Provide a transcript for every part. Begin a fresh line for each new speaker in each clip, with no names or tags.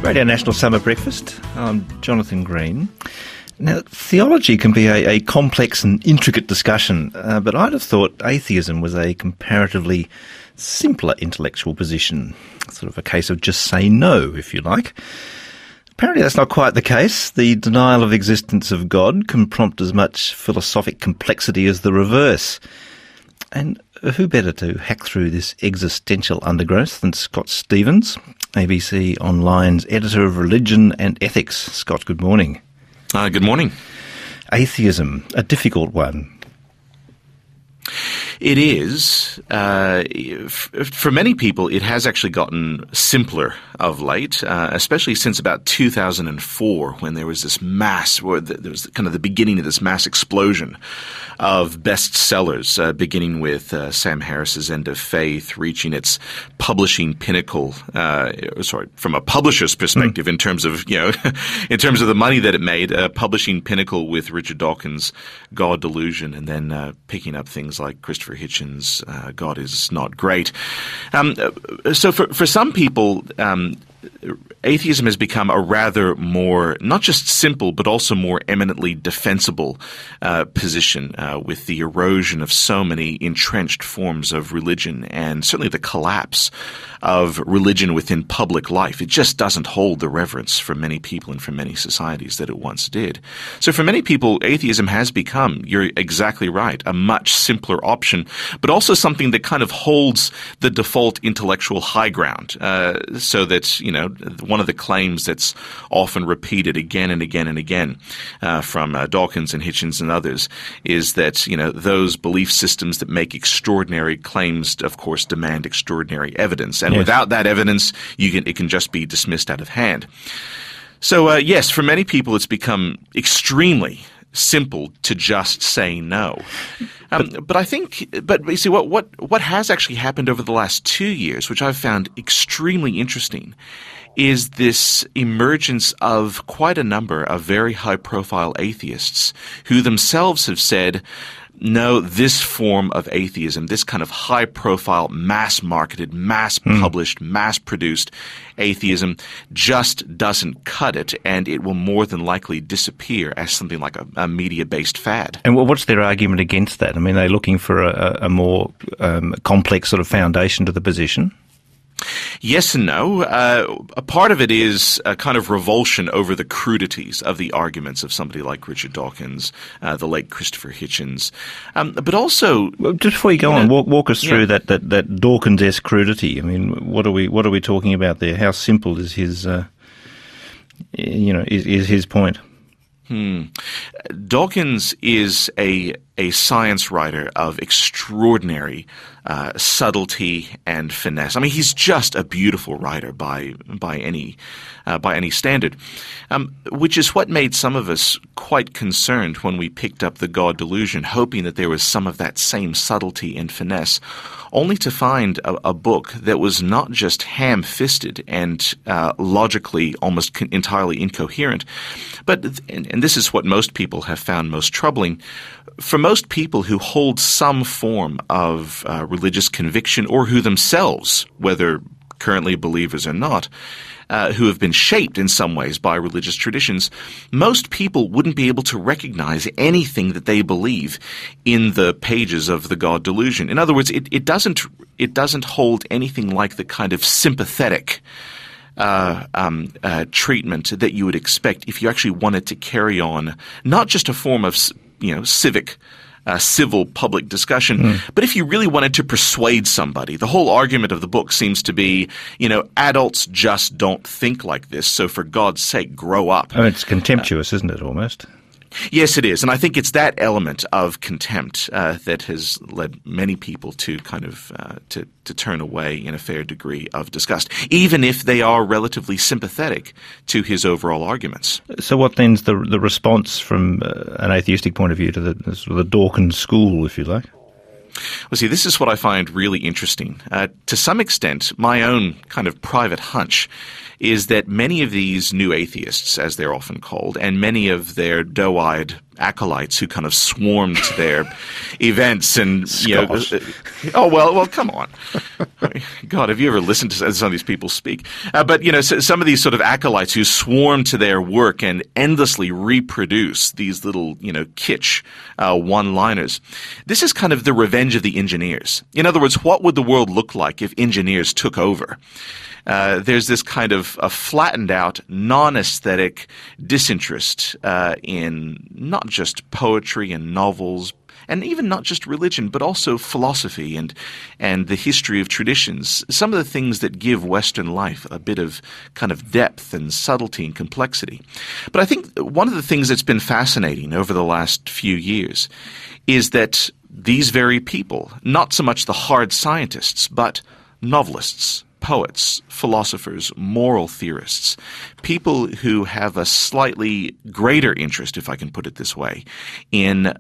Radio National Summer Breakfast. I'm Jonathan Green. Now, theology can be a complex and intricate discussion, but I'd have thought atheism was a comparatively simpler intellectual position, sort of a case of just say no, if you like. Apparently that's not quite the case. The denial of the existence of God can prompt as much philosophic complexity as the reverse. And who better to hack through this existential undergrowth than Scott Stephens, ABC Online's editor of religion and ethics. Scott, good morning.
Good morning.
Atheism, a difficult one.
It is. For many people, it has actually gotten simpler of late, especially since about 2004, when there was this there was kind of the beginning of this mass explosion of bestsellers, beginning with Sam Harris's End of Faith, reaching its publishing pinnacle. From a publisher's perspective, in terms of in terms of the money that it made, publishing pinnacle with Richard Dawkins' God Delusion, and then picking up things like Christopher Hitchens' God is Not Great. So for some people, atheism has become a rather more, not just simple, but also more eminently defensible position with the erosion of so many entrenched forms of religion, and certainly the collapse of religion within public life. It just doesn't hold the reverence for many people and for many societies that it once did. So for many people, atheism has become, you're exactly right, a much simpler option, but also something that kind of holds the default intellectual high ground, so that, one of the claims that's often repeated again and again and again from Dawkins and Hitchens and others is that, those belief systems that make extraordinary claims, of course, demand extraordinary evidence. And without that evidence, it can just be dismissed out of hand. So, yes, for many people, it's become extremely simple to just say no. But I think, you see, what has actually happened over the last 2 years, which I've found extremely interesting, is this emergence of quite a number of very high-profile atheists who themselves have said, no, this form of atheism, this kind of high-profile, mass-marketed, mass-published, mass-produced atheism just doesn't cut it, and it will more than likely disappear as something like a media-based fad.
And what's their argument against that? I mean, they're looking for a more complex sort of foundation to the position?
Yes and no. A part of it is a kind of revulsion over the crudities of the arguments of somebody like Richard Dawkins, the late Christopher Hitchens, but also.
Well, just before you go on, walk us through that Dawkins-esque crudity. I mean, what are we talking about there? How simple is his, is his point?
Dawkins is a science writer of extraordinary subtlety and finesse. I mean, he's just a beautiful writer by any standard, which is what made some of us quite concerned when we picked up The God Delusion, hoping that there was some of that same subtlety and finesse, only to find a book that was not just ham-fisted and logically almost entirely incoherent, but, and this is what most people have found most troubling, for most people who hold some form of religious conviction, or who themselves, whether currently believers or not, who have been shaped in some ways by religious traditions, most people wouldn't be able to recognize anything that they believe in the pages of The God Delusion. In other words, it doesn't hold anything like the kind of sympathetic treatment that you would expect if you actually wanted to carry on not just a form of civil public discussion, but if you really wanted to persuade somebody. The whole argument of the book seems to be, adults just don't think like this, so for God's sake, grow up.
Oh, it's contemptuous, isn't it, almost?
Yes, it is. And I think it's that element of contempt that has led many people to kind of to turn away in a fair degree of disgust, even if they are relatively sympathetic to his overall arguments.
So what then's the response from an atheistic point of view to the Dawkins school, if you like?
Well, see, this is what I find really interesting. To some extent, my own kind of private hunch is that many of these new atheists, as they're often called, and many of their doe-eyed acolytes who kind of swarmed to their events and come on. God, have you ever listened to some of these people speak? But some of these sort of acolytes who swarm to their work and endlessly reproduce these little kitsch one-liners. This is kind of the revenge of the engineers. In other words, what would the world look like if engineers took over? There's this kind of a flattened out, non-aesthetic disinterest in not just poetry and novels, and even not just religion, but also philosophy and the history of traditions, some of the things that give Western life a bit of kind of depth and subtlety and complexity. But I think one of the things that's been fascinating over the last few years is that these very people, not so much the hard scientists, but novelists, poets, philosophers, moral theorists, people who have a slightly greater interest, if I can put it this way, in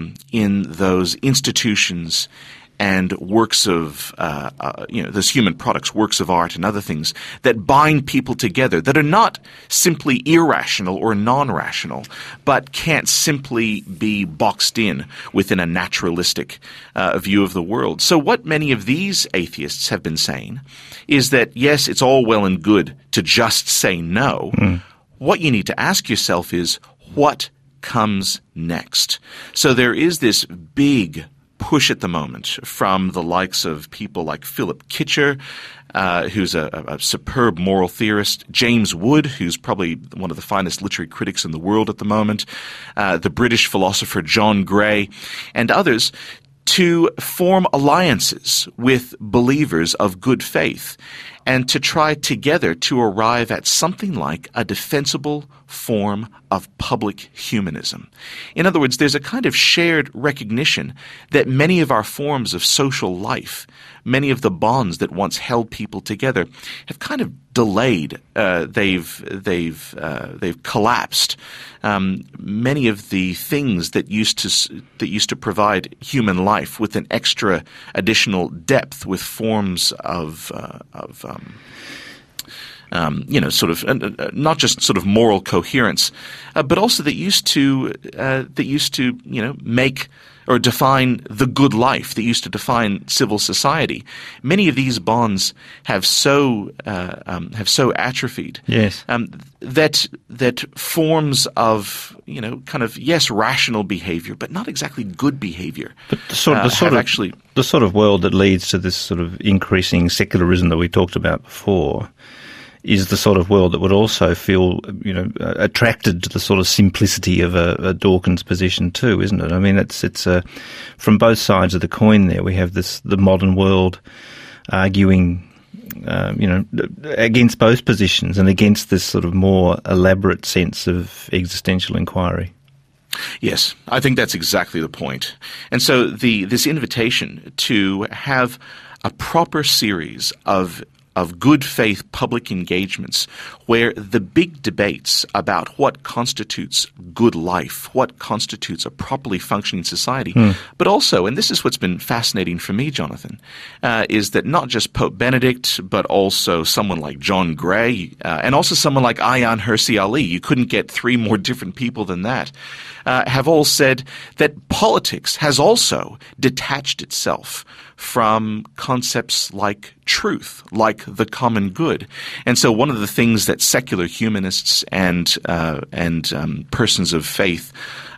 those institutions and works of, those human products, works of art and other things that bind people together, that are not simply irrational or non-rational, but can't simply be boxed in within a naturalistic view of the world. So what many of these atheists have been saying is that, yes, it's all well and good to just say no. What you need to ask yourself is, what comes next? So there is this big push at the moment from the likes of people like Philip Kitcher, who's a superb moral theorist, James Wood, who's probably one of the finest literary critics in the world at the moment, the British philosopher John Gray, and others, to form alliances with believers of good faith and to try together to arrive at something like a defensible form of public humanism. In other words, there's a kind of shared recognition that many of our forms of social life, many of the bonds that once held people together, have kind of delayed. They've collapsed. Many of the things that used to provide human life with an extra additional depth, with forms of not just sort of moral coherence, but also that used to make or define the good life, that used to define civil society. Many of these bonds have so atrophied,
yes,
that forms of rational behavior, but not exactly good behavior.
But the sort of world that leads to this sort of increasing secularism that we talked about before is the sort of world that would also feel, attracted to the sort of simplicity of a Dawkins position too, isn't it? I mean, it's from both sides of the coin there. We have the modern world arguing, against both positions and against this sort of more elaborate sense of existential inquiry.
Yes, I think that's exactly the point. And so this invitation to have a proper series of good faith public engagements where the big debates about what constitutes good life, what constitutes a properly functioning society, but also, and this is what's been fascinating for me, Jonathan, is that not just Pope Benedict, but also someone like John Gray, and also someone like Ayaan Hirsi Ali, you couldn't get three more different people than that, have all said that politics has also detached itself from concepts like truth, like the common good. And so one of the things that secular humanists and persons of faith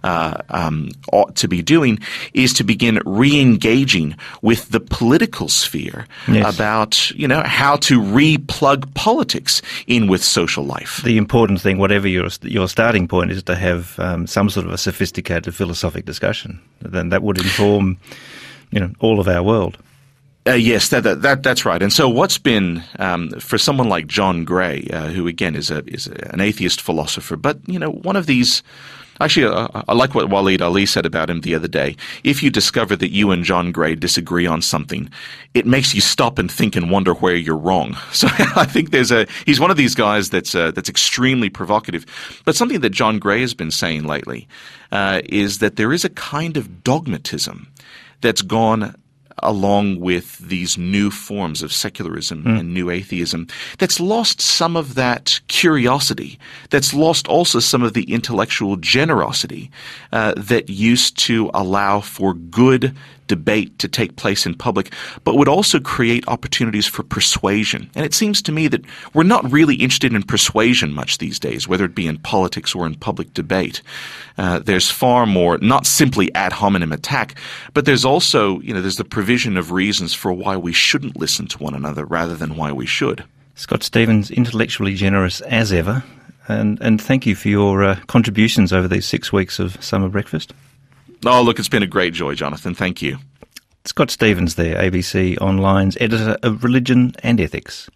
ought to be doing is to begin re-engaging with the political sphere, yes, about, how to re-plug politics in with social life.
The important thing, whatever your starting point, is to have some sort of a sophisticated philosophic discussion. Then that would inform all of our world.
Yes, that's right. And so what's been, for someone like John Gray, who again is an atheist philosopher, but, one of these, actually, I like what Waleed Ali said about him the other day. If you discover that you and John Gray disagree on something, it makes you stop and think and wonder where you're wrong. So I think he's one of these guys that's extremely provocative. But something that John Gray has been saying lately, is that there is a kind of dogmatism that's gone along with these new forms of secularism and new atheism, that's lost some of that curiosity, that's lost also some of the intellectual generosity that used to allow for good debate to take place in public, but would also create opportunities for persuasion. And it seems to me that we're not really interested in persuasion much these days, whether it be in politics or in public debate. There's far more, not simply ad hominem attack, but there's also, there's the provision of reasons for why we shouldn't listen to one another rather than why we should.
Scott Stephens, intellectually generous as ever, and thank you for your contributions over these 6 weeks of Summer Breakfast.
Oh, look, it's been a great joy, Jonathan. Thank you.
Scott Stephens there, ABC Online's editor of Religion and Ethics.